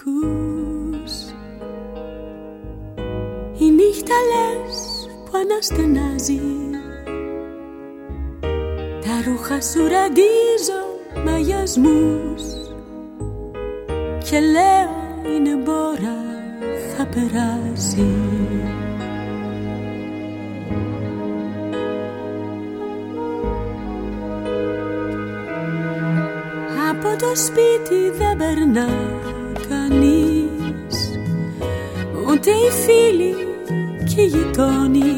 ακούς. Η νύχτα λες που αναστενάζει, τα ρούχα σου ραντίζω με αγιασμούς και λέω είναι μπόρα, θα περάσει. Από το σπίτι δεν περνά κανείς, ούτε οι φίλοι και οι γειτόνοι.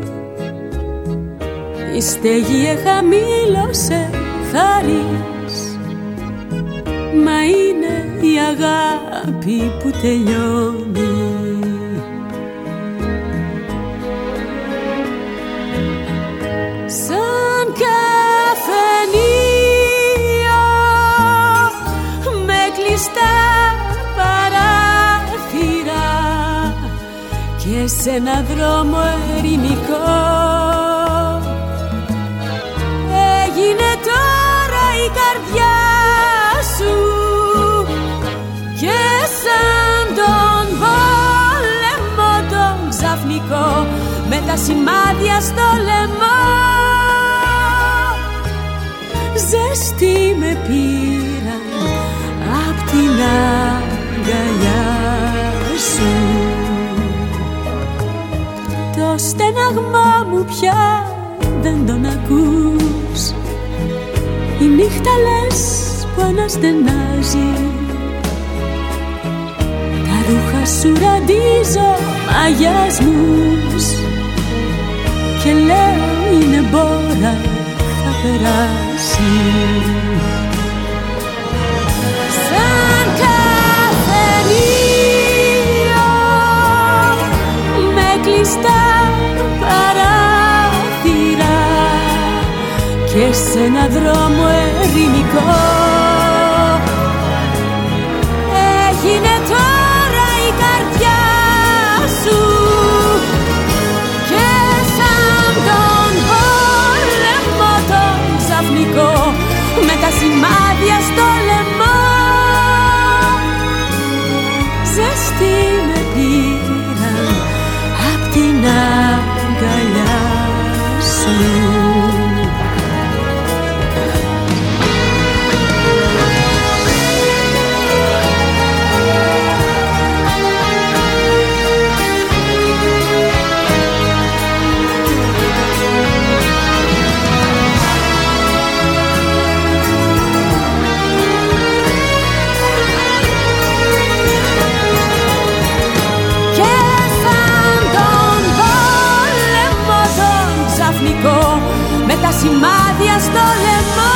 Η στέγη εχαμήλωσε θάρρης, μα είναι η αγάπη που τελειώνει. Σαν καφενείο με κλειστά παράθυρα και σε ένα δρόμο ερημικό, έγινε τώρα η καρδιά σου και σαν τον πόλεμο τον ξαφνικό με τα σημάδια στο λαιμό, ζεστή με πήραν απ' την αγκαλιά σου. Το στεναγμό μου πια δεν τον ακούς, η νύχτα λες που αναστενάζει, τα ρούχα σου ραντίζω αγιασμούς και λέω είναι μπόρα, θα περάσει. Σαν καφενείο με κλειστά παράθυρα και σε ένα δρόμο ερημικό, έγινε τώρα η καρδιά σου και σαν τον πόλεμο τον ξαφνικό με τα σημάδια στο λαιμό, ζεστή με πήραν απ' την αγκαλιά σου. Με τα σημάδια στο λαιμό,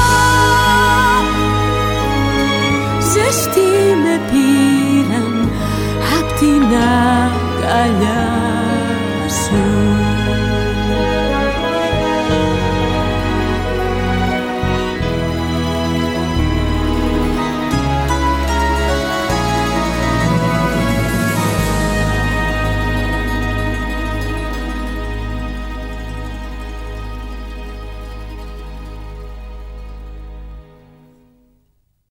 ζεστή με πήραν απ' την αγκαλιά